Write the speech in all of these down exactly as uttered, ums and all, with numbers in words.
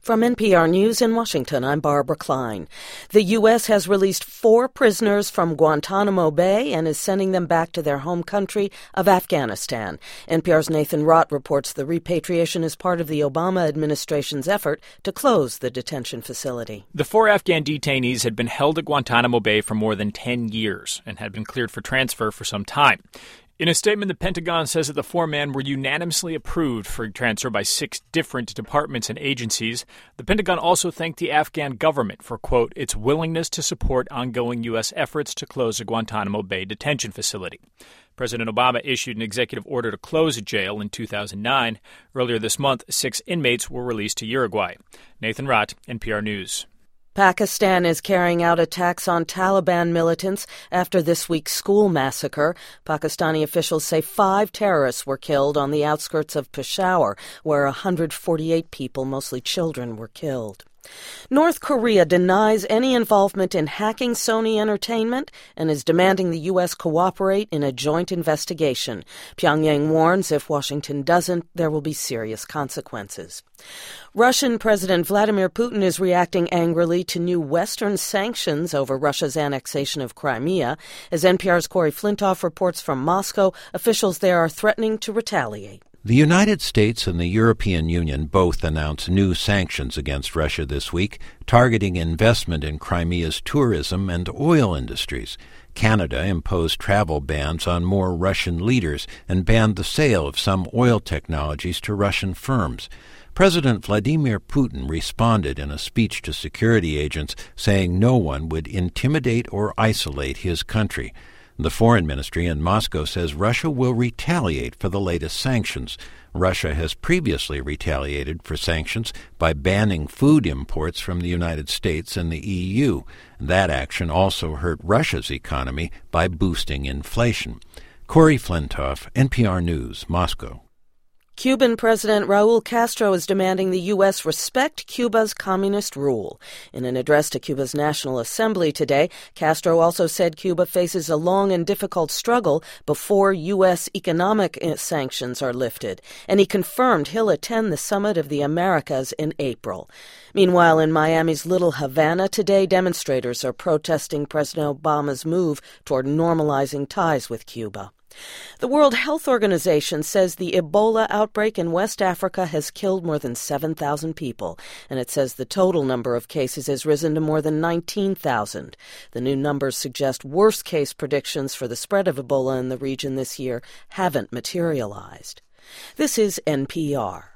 From N P R News in Washington, I'm Barbara Klein. The U S has released four prisoners from Guantanamo Bay and is sending them back to their home country of Afghanistan. N P R's Nathan Rott reports the repatriation is part of the Obama administration's effort to close the detention facility. The four Afghan detainees had been held at Guantanamo Bay for more than ten years and had been cleared for transfer for some time. In a statement, the Pentagon says that the four men were unanimously approved for transfer by six different departments and agencies. The Pentagon also thanked the Afghan government for, quote, its willingness to support ongoing U S efforts to close the Guantanamo Bay detention facility. President Obama issued an executive order to close a jail in two thousand nine. Earlier this month, six inmates were released to Uruguay. Nathan Rott, N P R News. Pakistan is carrying out attacks on Taliban militants after this week's school massacre. Pakistani officials say five terrorists were killed on the outskirts of Peshawar, where one hundred forty-eight people, mostly children, were killed. North Korea denies any involvement in hacking Sony Entertainment and is demanding the U S cooperate in a joint investigation. Pyongyang warns if Washington doesn't, there will be serious consequences. Russian President Vladimir Putin is reacting angrily to new Western sanctions over Russia's annexation of Crimea. As N P R's Corey Flintoff reports from Moscow, officials there are threatening to retaliate. The United States and the European Union both announced new sanctions against Russia this week, targeting investment in Crimea's tourism and oil industries. Canada imposed travel bans on more Russian leaders and banned the sale of some oil technologies to Russian firms. President Vladimir Putin responded in a speech to security agents, saying no one would intimidate or isolate his country. The Foreign Ministry in Moscow says Russia will retaliate for the latest sanctions. Russia has previously retaliated for sanctions by banning food imports from the United States and the E U. That action also hurt Russia's economy by boosting inflation. Corey Flintoff, N P R News, Moscow. Cuban President Raul Castro is demanding the U S respect Cuba's communist rule. In an address to Cuba's National Assembly today, Castro also said Cuba faces a long and difficult struggle before U S economic sanctions are lifted, and he confirmed he'll attend the Summit of the Americas in April. Meanwhile, in Miami's Little Havana today, demonstrators are protesting President Obama's move toward normalizing ties with Cuba. The World Health Organization says the Ebola outbreak in West Africa has killed more than seven thousand people, and it says the total number of cases has risen to more than nineteen thousand. The new numbers suggest worst-case predictions for the spread of Ebola in the region this year haven't materialized. This is N P R.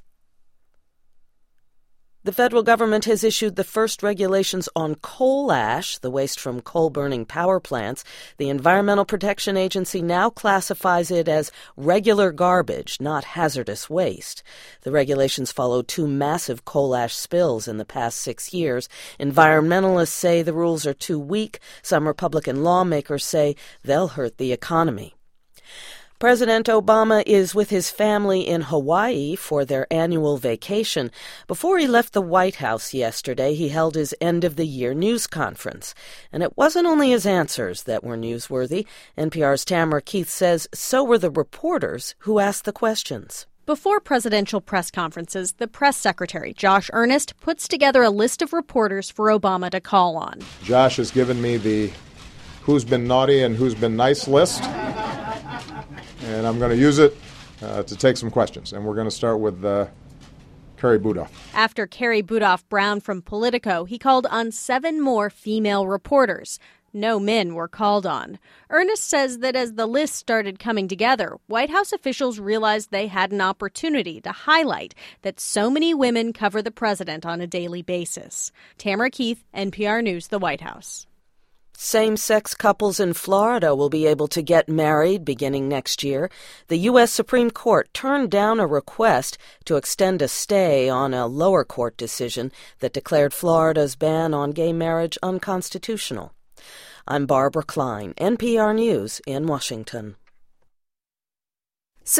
The federal government has issued the first regulations on coal ash, the waste from coal-burning power plants. The Environmental Protection Agency now classifies it as regular garbage, not hazardous waste. The regulations follow two massive coal ash spills in the past six years. Environmentalists say the rules are too weak. Some Republican lawmakers say they'll hurt the economy. President Obama is with his family in Hawaii for their annual vacation. Before he left the White House yesterday, he held his end-of-the-year news conference. And it wasn't only his answers that were newsworthy. N P R's Tamara Keith says so were the reporters who asked the questions. Before presidential press conferences, the press secretary, Josh Earnest, puts together a list of reporters for Obama to call on. Josh has given me the who's been naughty and who's been nice list. And I'm going to use it uh, to take some questions. And we're going to start with uh, Carrie Budoff. After Carrie Budoff Brown from Politico, he called on seven more female reporters. No men were called on. Earnest says that as the list started coming together, White House officials realized they had an opportunity to highlight that so many women cover the president on a daily basis. Tamara Keith, N P R News, the White House. Same-sex couples in Florida will be able to get married beginning next year. The U S Supreme Court turned down a request to extend a stay on a lower court decision that declared Florida's ban on gay marriage unconstitutional. I'm Barbara Klein, N P R News in Washington.